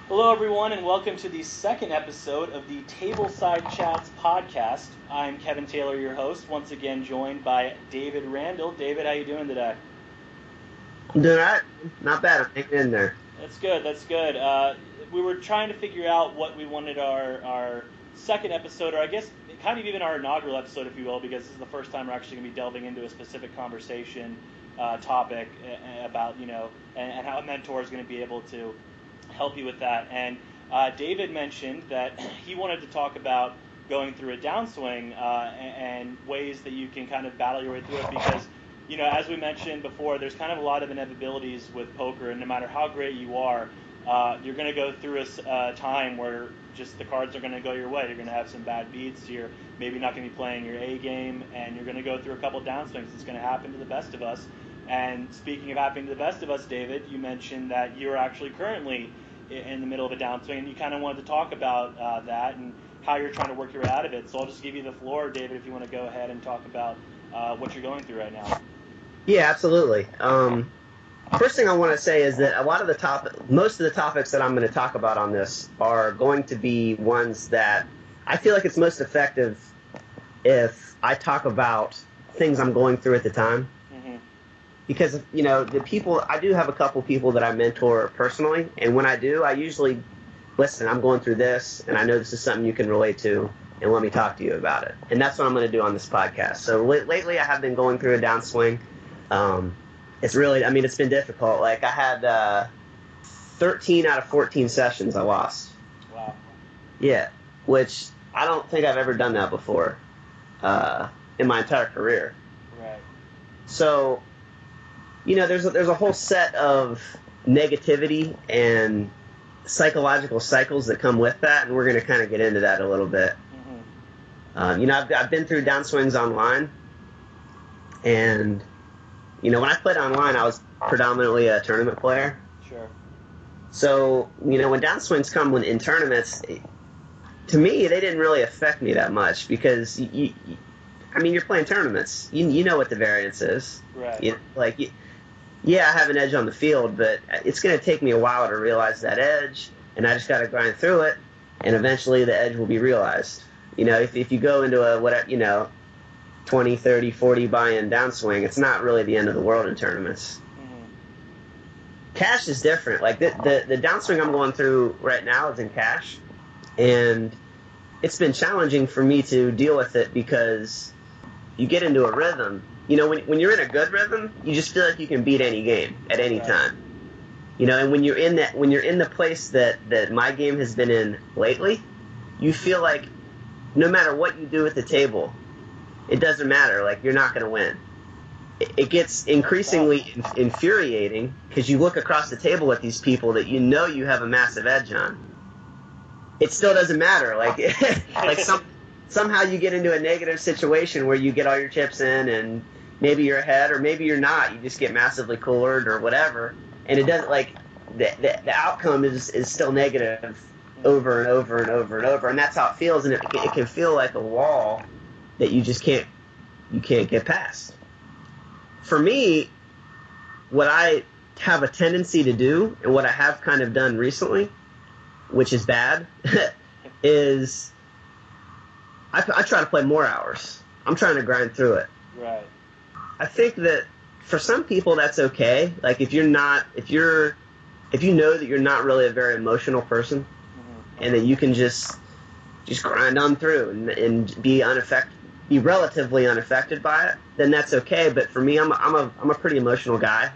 Hello, everyone, and welcome to the second episode of the Tableside Chats podcast. I'm Kevin Taylor, your host, once again joined by David Randall. David, how you doing today? I'm doing all right. Not bad. I'm hanging in there. That's good. That's good. We were trying to figure out what we wanted our second episode, or I guess kind of even our inaugural episode, if you will, because this is the first time we're actually going to be delving into a specific conversation topic about, and how a mentor is going to be able to help you with that. And David mentioned that he wanted to talk about going through a downswing and ways that you can kind of battle your way through it, because as we mentioned before, there's kind of a lot of inevitabilities with poker, and no matter how great you are, you're going to go through a time where just the cards are going to go your way. You're going to have some bad beats. You're maybe not going to be playing your A game, and you're going to go through a couple downswings. It's going to happen to the best of us. And speaking of happening to the best of us, David, you mentioned that you're actually currently in the middle of a downswing, and you kind of wanted to talk about that and how you're trying to work your way out of it. So I'll just give you the floor, David, if you want to go ahead and talk about what you're going through right now. Yeah, absolutely. First thing I want to say is that most of the topics that I'm going to talk about on this are going to be ones that I feel like it's most effective if I talk about things I'm going through at the time. Because, I do have a couple people that I mentor personally, and when I do, I usually, listen, I'm going through this, and I know this is something you can relate to, and let me talk to you about it. And that's what I'm going to do on this podcast. So lately I have been going through a downswing. It's been difficult. Like, I had 13 out of 14 sessions I lost. Wow. Yeah, which I don't think I've ever done that before in my entire career. Right. So, there's a whole set of negativity and psychological cycles that come with that, and we're going to kind of get into that a little bit. I've been through downswings online, and when I played online, I was predominantly a tournament player. Sure. So, when downswings come in tournaments, to me, they didn't really affect me that much because, you're playing tournaments. You know what the variance is. Right. Yeah, I have an edge on the field, but it's going to take me a while to realize that edge, and I just got to grind through it, and eventually the edge will be realized. If you go into a 20, 30, 40 buy-in downswing, it's not really the end of the world in tournaments. Cash is different. Like the downswing I'm going through right now is in cash, and it's been challenging for me to deal with it because you get into a rhythm. When you're in a good rhythm, you just feel like you can beat any game at any time. And when you're in the place that my game has been in lately, you feel like no matter what you do at the table, it doesn't matter. Like, you're not going to win. It gets increasingly infuriating because you look across the table at these people that you have a massive edge on. It still doesn't matter. Like somehow you get into a negative situation where you get all your chips in and maybe you're ahead or maybe you're not. You just get massively coolered or whatever. And it doesn't, like, the outcome is still negative over and over and over and over. And that's how it feels. And it can feel like a wall that you just can't get past. For me, what I have a tendency to do and what I have kind of done recently, which is bad, is I try to play more hours. I'm trying to grind through it. Right. I think that for some people that's okay. Like, if you know that you're not really a very emotional person, and that you can just grind on through and be relatively unaffected by it, then that's okay. But for me, I'm a pretty emotional guy.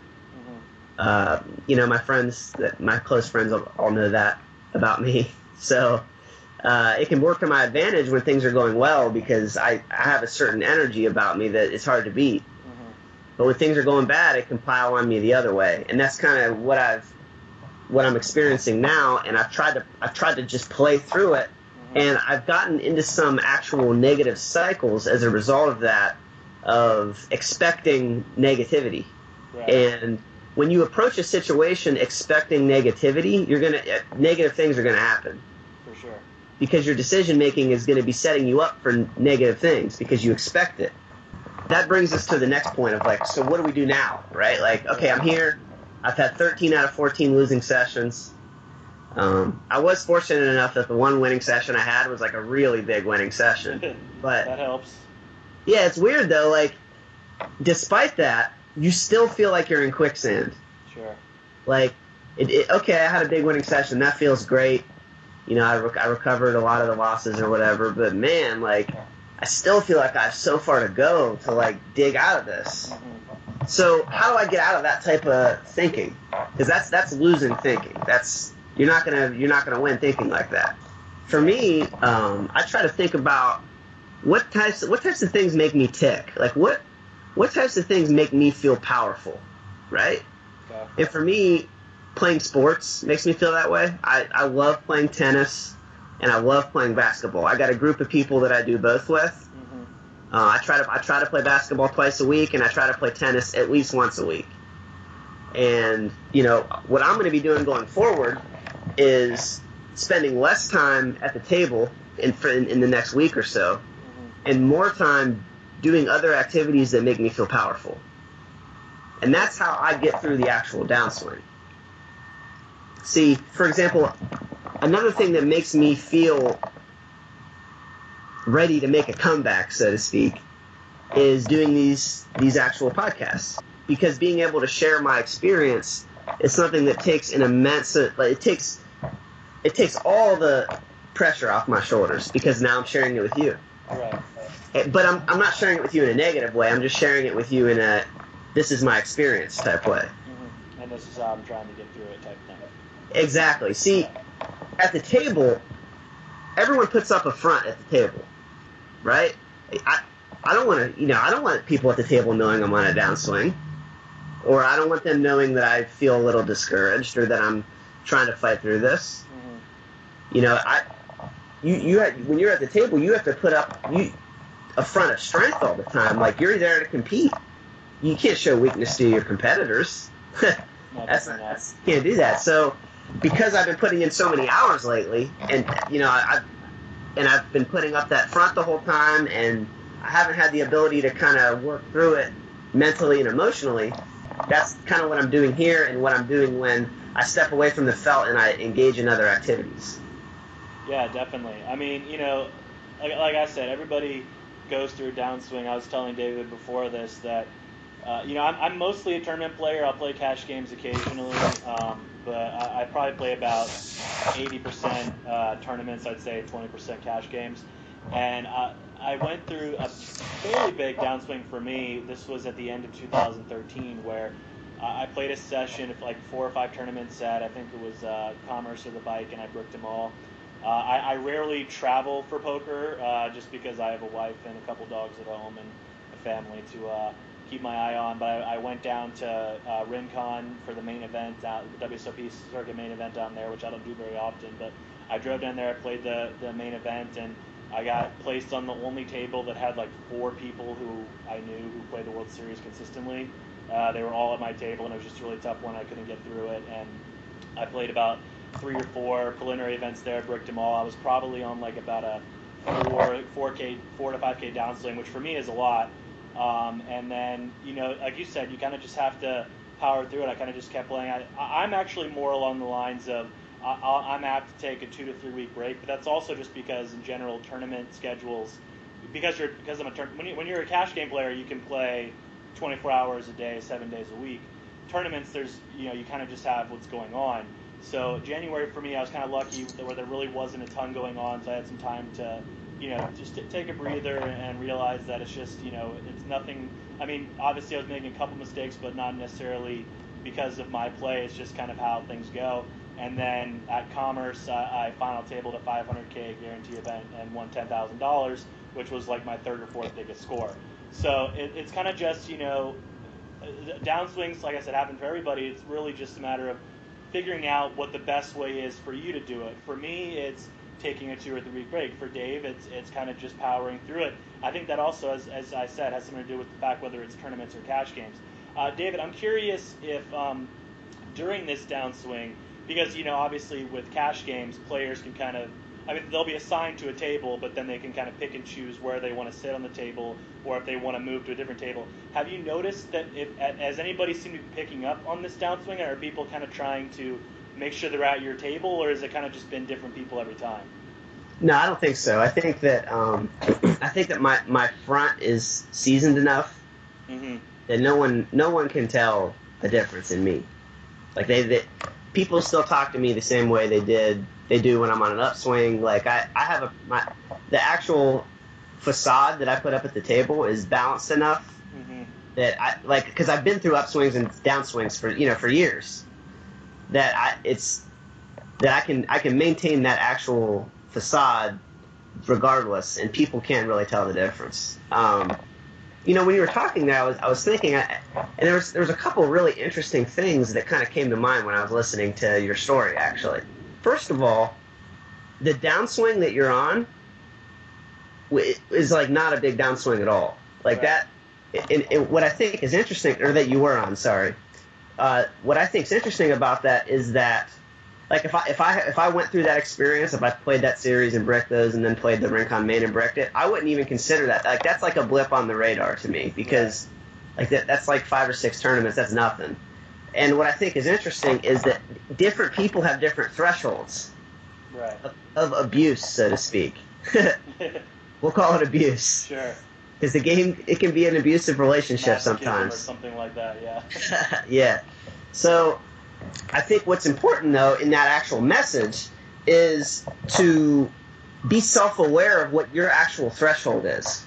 My close friends all know that about me. So it can work to my advantage when things are going well because I have a certain energy about me that it's hard to beat. But when things are going bad, it can pile on me the other way, and that's kind of what I'm experiencing now. And I've tried to just play through it, and I've gotten into some actual negative cycles as a result of that, of expecting negativity. Right. And when you approach a situation expecting negativity, negative things are gonna happen. For sure. Because your decision making is going to be setting you up for negative things because you expect it. That brings us to the next point of, like, so what do we do now, right? Like, okay, I'm here. I've had 13 out of 14 losing sessions. I was fortunate enough that the one winning session I had was like a really big winning session. But that helps. Yeah, it's weird though. Like, despite that, you still feel like you're in quicksand. Sure. Like, okay, I had a big winning session. That feels great. You know, I recovered a lot of the losses or whatever. But man, like, I still feel like I have so far to go to like dig out of this. Mm-hmm. So how do I get out of that type of thinking? Because that's losing thinking. You're not gonna win thinking like that. For me, I try to think about what types of things make me tick. Like what types of things make me feel powerful, right? Okay. And for me, playing sports makes me feel that way. I love playing tennis and I love playing basketball. I got a group of people that I do both with. Mm-hmm. I try to play basketball twice a week, and I try to play tennis at least once a week. And you know what I'm going to be doing going forward is spending less time at the table in the next week or so, and more time doing other activities that make me feel powerful. And that's how I get through the actual downswing. See, for example, another thing that makes me feel ready to make a comeback, so to speak, is doing these actual podcasts. Because being able to share my experience is something that takes an immense, it takes all the pressure off my shoulders, because now I'm sharing it with you. Right. But I'm not sharing it with you in a negative way. I'm just sharing it with you in a this is my experience type way. Mm-hmm. And this is how I'm trying to get through it type thing. Exactly. See, at the table, everyone puts up a front at the table, right? I don't want people at the table knowing I'm on a downswing, or I don't want them knowing that I feel a little discouraged or that I'm trying to fight through this. Mm-hmm. You know, when you're at the table, you have to put up a front of strength all the time. Like, you're there to compete. You can't show weakness to your competitors. You can't do that. So, because I've been putting in so many hours lately, and you know, I've been putting up that front the whole time, and I haven't had the ability to kind of work through it mentally and emotionally. That's kind of what I'm doing here, and what I'm doing when I step away from the felt and I engage in other activities. Yeah, definitely. I mean, you know, like I said, everybody goes through a downswing. I was telling David before this that, you know, I'm mostly a tournament player. I'll play cash games occasionally, but I probably play about 80% tournaments. I'd say 20% cash games. And I went through a fairly big downswing for me. This was at the end of 2013, where I played a session of like 4 or 5 tournaments at, I think it was Commerce or the Bike, and I bricked them all. I rarely travel for poker, just because I have a wife and a couple dogs at home and a family to keep my eye on. But I went down to Rincon for the main event, the WSOP circuit main event down there, which I don't do very often. But I drove down there, I played the main event, and I got placed on the only table that had like 4 people who I knew who played the World Series consistently. They were all at my table, and it was just a really tough one. I couldn't get through it, and I played about 3 or 4 preliminary events there, bricked them all. I was probably on like about a 4 to 5K downswing, which for me is a lot. And then, you know, like you said, you kind of just have to power through it. I kind of just kept playing. I'm actually more along the lines of I'm apt to take a 2 to 3 week break, but that's also just because in general tournament schedules, because when you're a cash game player, you can play 24 hours a day, 7 days a week. Tournaments, you kind of just have what's going on. So January for me, I was kind of lucky where there really wasn't a ton going on, so I had some time to, just to take a breather and realize that it's just, it's nothing. I mean, obviously I was making a couple mistakes, but not necessarily because of my play. It's just kind of how things go. And then at Commerce, I final tabled a 500K guarantee event and won $10,000, which was like my 3rd or 4th biggest score. So it's kind of just, downswings, like I said, happen for everybody. It's really just a matter of figuring out what the best way is for you to do it. For me, it's taking a 2 or 3 week break. For Dave, it's kind of just powering through it. I think that also, as I said, has something to do with the fact whether it's tournaments or cash games. David, I'm curious if during this downswing, because, obviously with cash games, players can they'll be assigned to a table, but then they can kind of pick and choose where they want to sit on the table or if they want to move to a different table. Have you noticed that has anybody seemed to be picking up on this downswing, or are people kind of trying to make sure they're at your table, or has it kind of just been different people every time? No, I don't think so. I think that my front is seasoned enough that no one can tell the difference in me. Like they people still talk to me the same way they do when I'm on an upswing. Like I have the actual facade that I put up at the table is balanced enough that I like, because I've been through upswings and downswings for years, that I can maintain that actual facade regardless, and people can't really tell the difference. When you were talking there, I was thinking, and there was a couple really interesting things that kind of came to mind when I was listening to your story, actually. First of all, the downswing that you're on is like not a big downswing at all. Like that, and what I think is interesting, or that you were on, sorry. What I think is interesting about that is that, like, if I went through that experience, if I played that series and bricked those, and then played the Rincon main and bricked it, I wouldn't even consider that. Like, that's like a blip on the radar to me, because like that's like 5 or 6 tournaments. That's nothing. And what I think is interesting is that different people have different thresholds of abuse, so to speak. We'll call it abuse. Sure. Because the game, it can be an abusive relationship sometimes. Or something like that, yeah. Yeah. So I think what's important, though, in that actual message is to be self-aware of what your actual threshold is.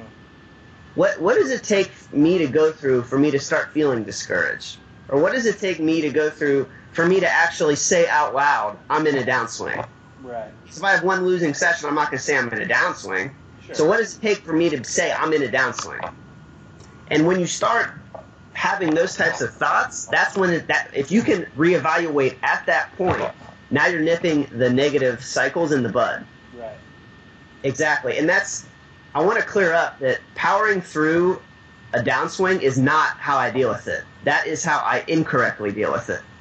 What does it take me to go through for me to start feeling discouraged? Or what does it take me to go through for me to actually say out loud, I'm in a downswing? Right. Because if I have one losing session, I'm not going to say I'm in a downswing. Sure. So what does it take for me to say I'm in a downswing? And when you start having those types of thoughts, that's when if you can reevaluate at that point, now you're nipping the negative cycles in the bud. Right. Exactly. And I want to clear up that powering through a downswing is not how I deal with it. That is how I incorrectly deal with it.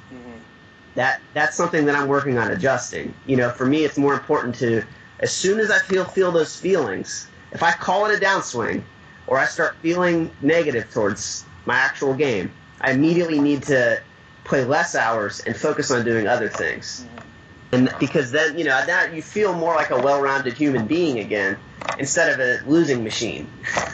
That's something that I'm working on adjusting. For me, it's more important to, as soon as I feel those feelings, if I call it a downswing or I start feeling negative towards my actual game, I immediately need to play less hours and focus on doing other things. And because then, now you feel more like a well-rounded human being again instead of a losing machine.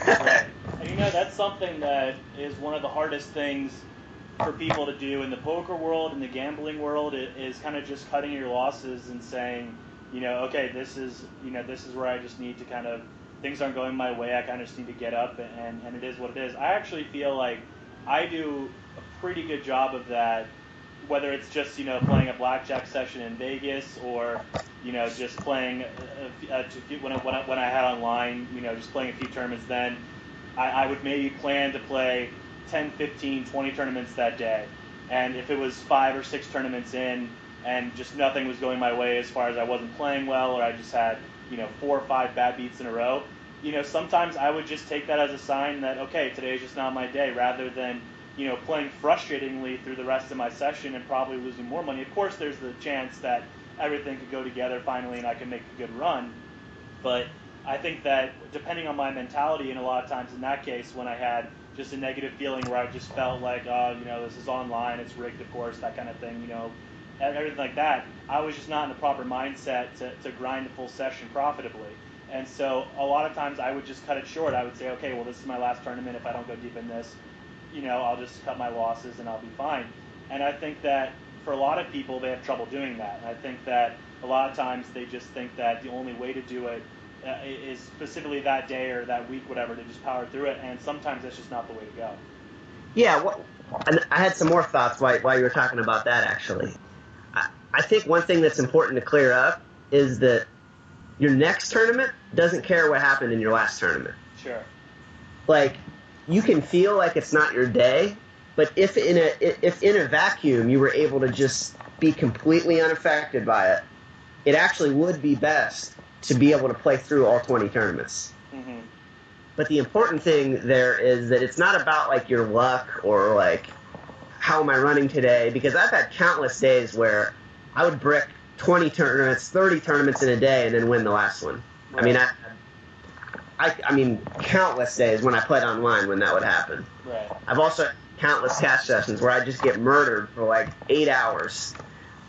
And that's something that is one of the hardest things for people to do in the poker world, in the gambling world, is kind of just cutting your losses and saying, okay, this is where I just need to kind of, things aren't going my way, I kind of just need to get up, and it is what it is. I actually feel like I do a pretty good job of that, whether it's just, playing a blackjack session in Vegas, or, just playing, when I had online, just playing a few tournaments then, I would maybe plan to play 10, 15, 20 tournaments that day. And if it was 5 or 6 tournaments in and just nothing was going my way as far as I wasn't playing well, or I just had, 4 or 5 bad beats in a row, sometimes I would just take that as a sign that, okay, today's just not my day, rather than, playing frustratingly through the rest of my session and probably losing more money. Of course, there's the chance that everything could go together finally and I can make a good run. But I think that depending on my mentality, and a lot of times in that case when I had just a negative feeling where I just felt like, this is online, it's rigged, of course, that kind of thing, everything like that, I was just not in the proper mindset to grind a full session profitably. And so a lot of times I would just cut it short. I would say, okay, well, this is my last tournament. If I don't go deep in this, I'll just cut my losses and I'll be fine. And I think that for a lot of people, they have trouble doing that. And I think that a lot of times they just think that the only way to do it is specifically that day or that week, whatever, to just power through it, and sometimes that's just not the way to go. Yeah, and I had some more thoughts while you were talking about that, actually. I think one thing that's important to clear up is that your next tournament doesn't care what happened in your last tournament. Sure. Like, you can feel like it's not your day, but if in a vacuum you were able to just be completely unaffected by it, it actually would be best to be able to play through all 20 tournaments. But the important thing there is that it's not about, like, your luck or, like, how am I running today? Because I've had countless days where I would brick 20 tournaments, 30 tournaments in a day and then win the last one. Right. I mean, countless days when I played online when that would happen. Right. I've also had countless cash sessions where I just get murdered for, like, 8 hours.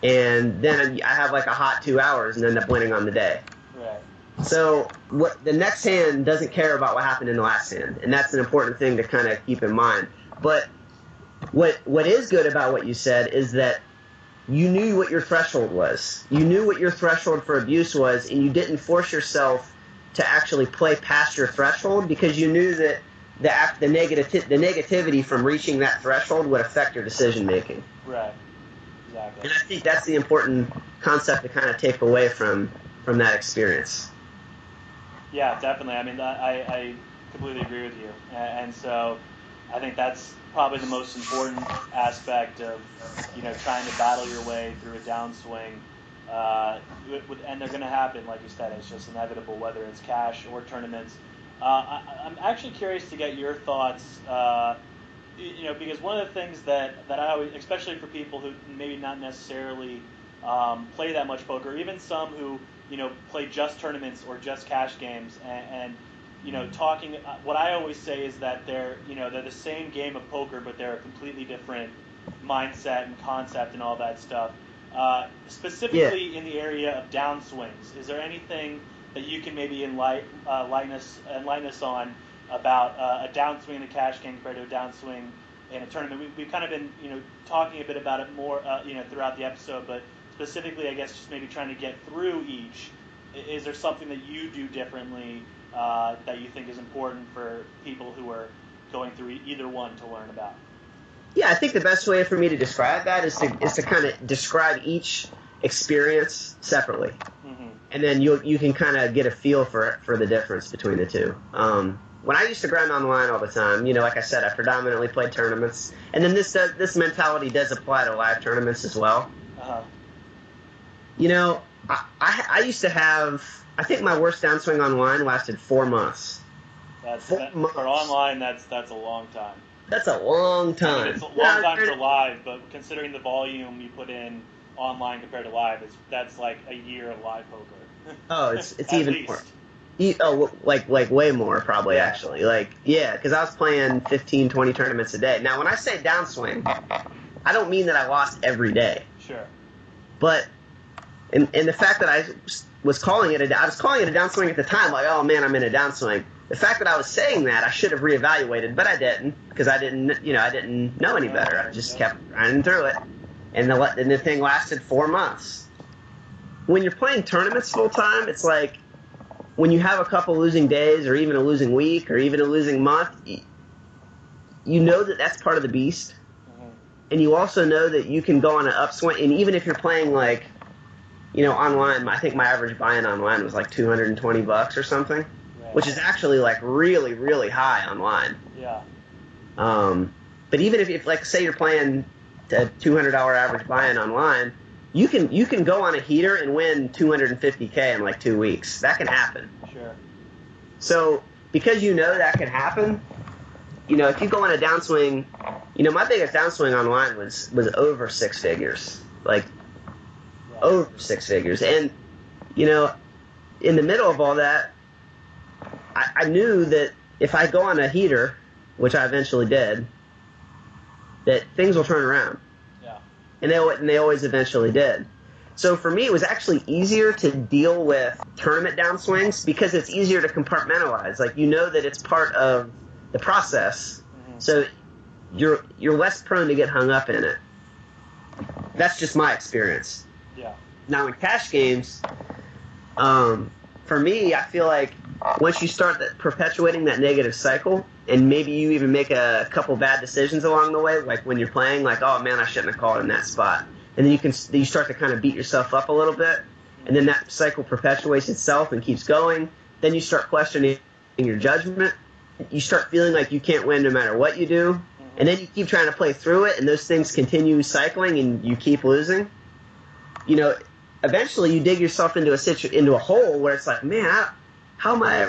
and then I have like a hot 2 hours and end up winning on the day. Right. So the next hand doesn't care about what happened in the last hand, and that's an important thing to kind of keep in mind. But what is good about what you said is that you knew what your threshold was. You knew what your threshold for abuse was, and you didn't force yourself to actually play past your threshold because you knew that the negativity from reaching that threshold would affect your decision making. Right. Exactly. And I think that's the important concept to kind of take away from that experience. Yeah, definitely. I mean, I completely agree with you, and so I think that's probably the most important aspect of trying to battle your way through a downswing. And they're going to happen, like you said. It's just inevitable, whether it's cash or tournaments. I'm actually curious to get your thoughts. Because one of the things that I always, especially for people who maybe not necessarily play that much poker, or even some who play just tournaments or just cash games, and talking. What I always say is that they're the same game of poker, but they're a completely different mindset and concept and all that stuff. Specifically in the area of downswings, is there anything that you can maybe enlighten us on about a downswing in a cash game compared to a downswing in a tournament? We've kind of been talking a bit about it more throughout the episode, but specifically, I guess, just maybe trying to get through each. Is there something that you do differently that you think is important for people who are going through either one to learn about? Yeah, I think the best way for me to describe that is to kind of describe each experience separately, and then you can kind of get a feel for the difference between the two. When I used to grind online all the time, like I said, I predominantly played tournaments, and then this mentality does apply to live tournaments as well. I used to have, I think my worst downswing online lasted 4 months. For online, that's a long time. That's a long time. I mean, it's a long time for live, but considering the volume you put in online compared to live, that's like a year of live poker. Oh, it's even more. Like way more probably, actually. Because I was playing 15, 20 tournaments a day. Now, when I say downswing, I don't mean that I lost every day. Sure. But and the fact that I was calling it a downswing at the time, like, oh man, I'm in a downswing. The fact that I was saying that, I should have reevaluated, but I didn't, because I didn't know any better. I just kept grinding through it, and the thing lasted 4 months. When you're playing tournaments full time, it's like when you have a couple losing days, or even a losing week, or even a losing month, you know that that's part of the beast, and you also know that you can go on an upswing. And even if you're playing online, I think my average buy-in online was like $220 or something. Which is actually like really, really high online. Yeah. But even if like say you're playing a $200 average buy-in online, you can go on a heater and win $250K in like 2 weeks. That can happen. Sure. So because that can happen, if you go on a downswing, my biggest downswing online was over 6 figures, over 6 figures, and in the middle of all that, I knew that if I go on a heater, which I eventually did, that things will turn around. Yeah. And they always eventually did. So for me, it was actually easier to deal with tournament downswings because it's easier to compartmentalize. Like, that it's part of the process, so you're less prone to get hung up in it. That's just my experience. Yeah. Now in cash games, for me, I feel like once you start perpetuating that negative cycle, and maybe you even make a couple bad decisions along the way, like when you're playing, like, oh man, I shouldn't have called in that spot, and then you start to kind of beat yourself up a little bit, and then that cycle perpetuates itself and keeps going. Then you start questioning your judgment. You start feeling like you can't win no matter what you do, and then you keep trying to play through it, and those things continue cycling, and you keep losing. Eventually you dig yourself into a hole where it's like, man, how am I,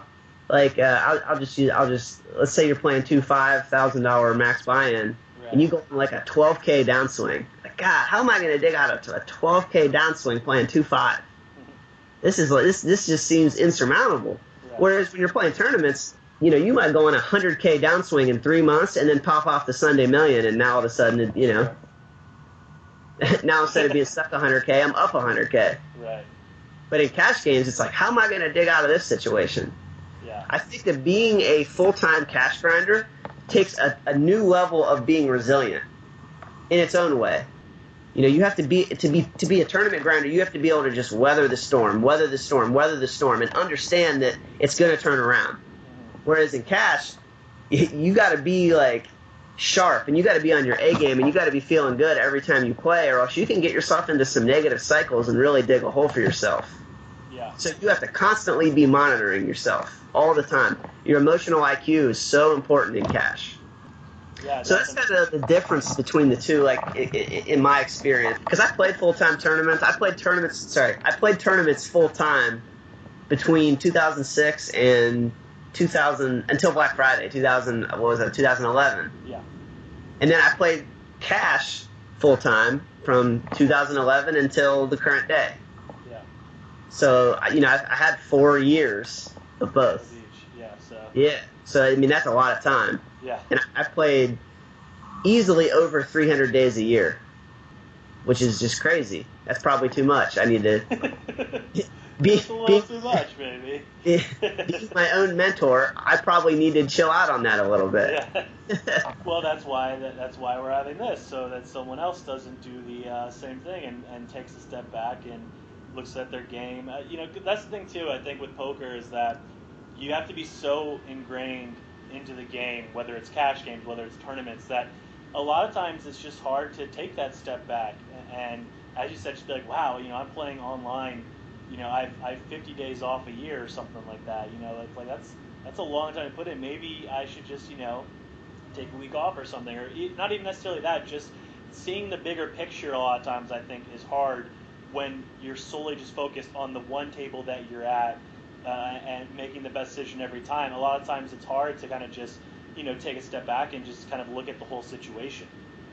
I'll just let's say you're playing two $5,000 max buy-in, right, and you go on like a 12K downswing. Like, God, how am I going to dig out a 12K downswing playing 2-5? This just seems insurmountable. Right. Whereas when you're playing tournaments, you might go on a 100K downswing in 3 months and then pop off the Sunday Million, and now all of a sudden, Now instead of being stuck 100K, I'm up 100K. Right. But in cash games, it's like, how am I going to dig out of this situation? Yeah. I think that being a full-time cash grinder takes a new level of being resilient in its own way. You know, you have to be a tournament grinder. You have to be able to just weather the storm, and understand that it's going to turn around. Whereas in cash, you got to be like sharp, and you got to be on your A game, and you got to be feeling good every time you play, or else you can get yourself into some negative cycles and really dig a hole for yourself. Yeah. So you have to constantly be monitoring yourself all the time. Your emotional IQ is so important in cash. Yeah, so that's kind of the difference between the two, like in my experience. Because I played full-time tournaments. I played tournaments full-time between 2006 and 2000 until Black Friday, 2011. Yeah. And then I played cash full-time from 2011 until the current day. Yeah. So, you know, I had 4 years of both. Yeah, so. Yeah. So, I mean, that's a lot of time. Yeah. And I played easily over 300 days a year, which is just crazy. That's probably too much. I need to be a little too much, maybe. Being my own mentor, I probably need to chill out on that a little bit. Yeah. Well, that's why we're having this, so that someone else doesn't do the same thing and takes a step back and looks at their game. You know, that's the thing too. I think with poker is that you have to be so ingrained into the game, whether it's cash games, whether it's tournaments, that a lot of times it's just hard to take that step back. And as you said, just be like, wow, you know, I'm playing online. You know, I've 50 days off a year or something like that. You know, like that's a long time to put in. Maybe I should just, you know, take a week off or something, or not even necessarily that. Just seeing the bigger picture a lot of times I think is hard when you're solely just focused on the one table that you're at. And making the best decision every time. A lot of times it's hard to kind of just, you know, take a step back and just kind of look at the whole situation.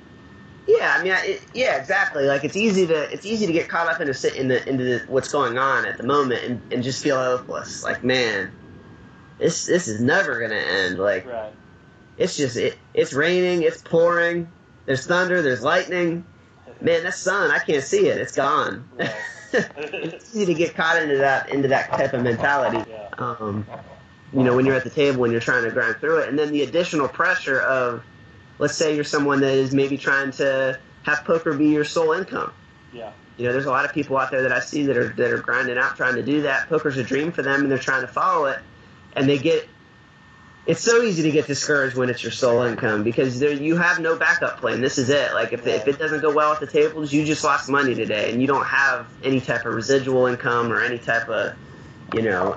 Yeah, I mean, yeah, exactly. Like it's easy to get caught up into what's going on at the moment and just feel hopeless. Like, man, this is never gonna end. Like, right. It's just it's raining, it's pouring, there's thunder, there's lightning. Man, that sun, I can't see it. It's gone. Right. It's easy to get caught into that type of mentality. Yeah. You know, when you're at the table and you're trying to grind through it, and then the additional pressure of, let's say you're someone that is maybe trying to have poker be your sole income. Yeah. You know, there's a lot of people out there that I see that are grinding out, trying to do that. Poker's a dream for them, and they're trying to follow it, and it's so easy to get discouraged when it's your sole income because you have no backup plan. This is it. Like if it doesn't go well at the tables, you just lost money today, and you don't have any type of residual income or any type of, you know,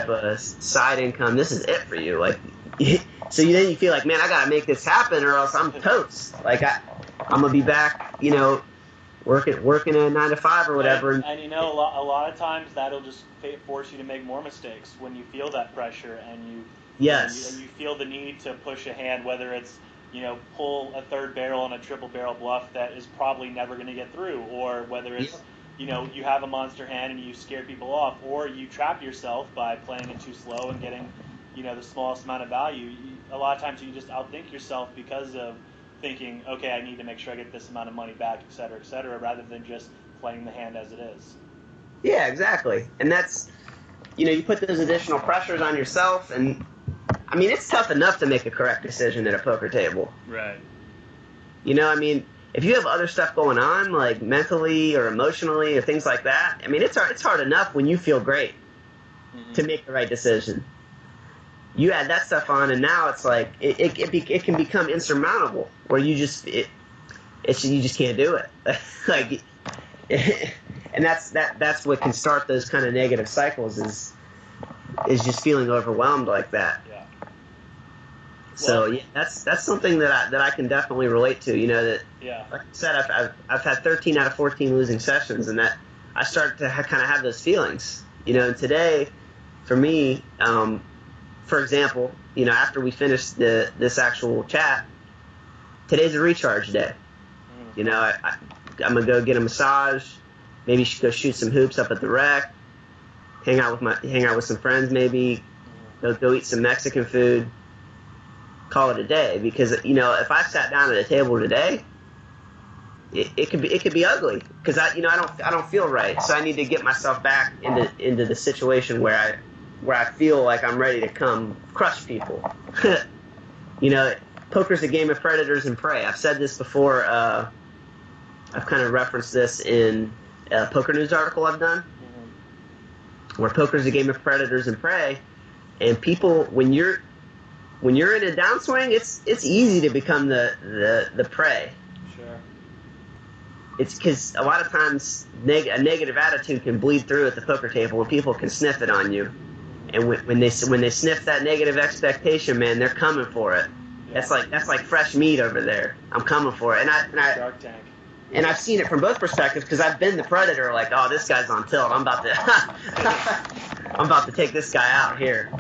side income. This is it for you. Like, so then you feel like, man, I gotta make this happen, or else I'm toast. Like I'm gonna be back, you know, working a 9 to 5 or whatever. And you know, a lot of times that'll just force you to make more mistakes when you feel that pressure and you. Yes. And you feel the need to push a hand, whether it's, you know, pull a third barrel on a triple barrel bluff that is probably never going to get through, or whether it's, you know, you have a monster hand and you scare people off, or you trap yourself by playing it too slow and getting, you know, the smallest amount of value. A lot of times you just outthink yourself because of thinking, okay, I need to make sure I get this amount of money back, et cetera, rather than just playing the hand as it is. Yeah, exactly. And that's, you know, you put those additional pressures on yourself, and I mean, it's tough enough to make a correct decision at a poker table. Right. You know, I mean, if you have other stuff going on, like mentally or emotionally or things like that, I mean, it's hard enough when you feel great to make the right decision. You add that stuff on, and now it's like it can become insurmountable, where you just you just can't do it. Like, and that's what can start those kind of negative cycles is just feeling overwhelmed like that. Yeah. So yeah, that's something that I can definitely relate to. You know that, like I said, I've had 13 out of 14 losing sessions, and that I start to kind of have those feelings. You know, and today, for me, for example, you know, after we finish this actual chat, today's a recharge day. You know, I'm gonna go get a massage, maybe go shoot some hoops up at the rec, hang out with some friends, maybe go eat some Mexican food. Call it a day, because, you know, if I sat down at a table today, it could be ugly because I don't feel right, so I need to get myself back into the situation where I feel like I'm ready to come crush people. Poker's a game of predators and prey. I've said this before. I've kind of referenced this in a Poker News article I've done, where poker's a game of predators and prey, and people when you're in a downswing, it's easy to become the prey. Sure. It's because a lot of times a negative attitude can bleed through at the poker table, and people can sniff it on you. And when they sniff that negative expectation, man, they're coming for it. Yeah. That's like fresh meat over there. I'm coming for it, and I Shark Tank. And I've seen it from both perspectives because I've been the predator. Like, oh, this guy's on tilt. I'm about to take this guy out here.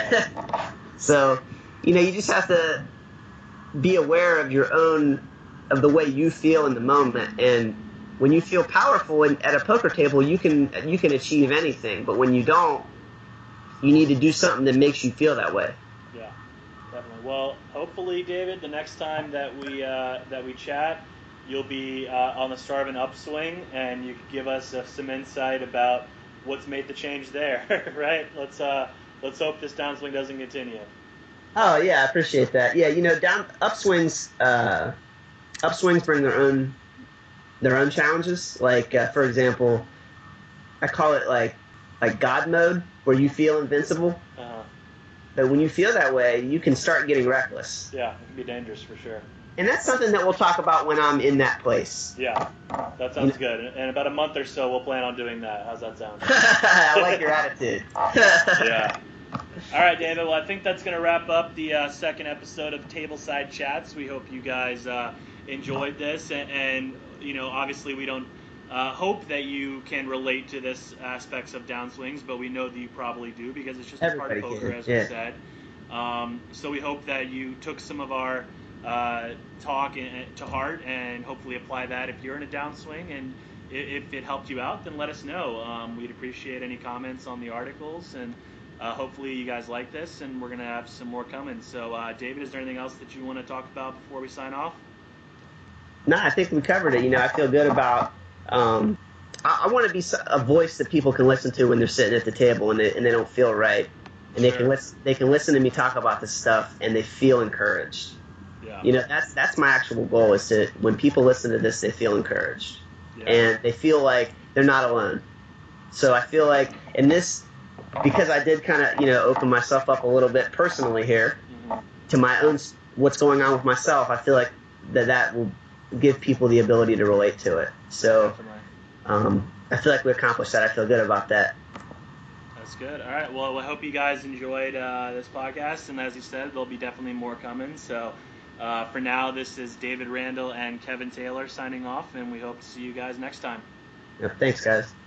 So, you just have to be aware of of the way you feel in the moment. And when you feel powerful at a poker table, you can achieve anything. But when you don't, you need to do something that makes you feel that way. Yeah, definitely. Well, hopefully, David, the next time that we chat, you'll be on the start of an upswing, and you can give us some insight about what's made the change there. Right? Let's hope this downswing doesn't continue. Oh yeah, I appreciate that. Yeah, upswings bring their own challenges. Like for example, I call it like God mode, where you feel invincible. Uh-huh. But when you feel that way, you can start getting reckless. Yeah, it can be dangerous for sure. And that's something that we'll talk about when I'm in that place. Yeah, that sounds good. In about a month or so, we'll plan on doing that. How's that sound? I like your attitude. Yeah. All right, David. Well, I think that's going to wrap up the second episode of Tableside Chats. We hope you guys enjoyed this, and obviously we don't hope that you can relate to this aspects of downswings, but we know that you probably do because it's just a part of poker, as we said. So we hope that you took some of our talk to heart and hopefully apply that if you're in a downswing, and if it helped you out, then let us know. We'd appreciate any comments on the articles, and hopefully you guys like this, and we're going to have some more coming. So David, is there anything else that you want to talk about before we sign off? No, I think we covered it. I feel good about I want to be a voice that people can listen to when they're sitting at the table and they don't feel right, and they can listen to me talk about this stuff and they feel encouraged. Yeah. That's my actual goal, is to, when people listen to this, they feel encouraged. Yeah. And they feel like they're not alone. So I feel like in this, because I did kind of, open myself up a little bit personally here to my own, what's going on with myself, I feel like that will give people the ability to relate to it. So I feel like we accomplished that. I feel good about that. That's good. All right. Well, I hope you guys enjoyed this podcast. And as you said, there'll be definitely more coming. So for now, this is David Randall and Kevin Taylor signing off, and we hope to see you guys next time. Yep, thanks, guys.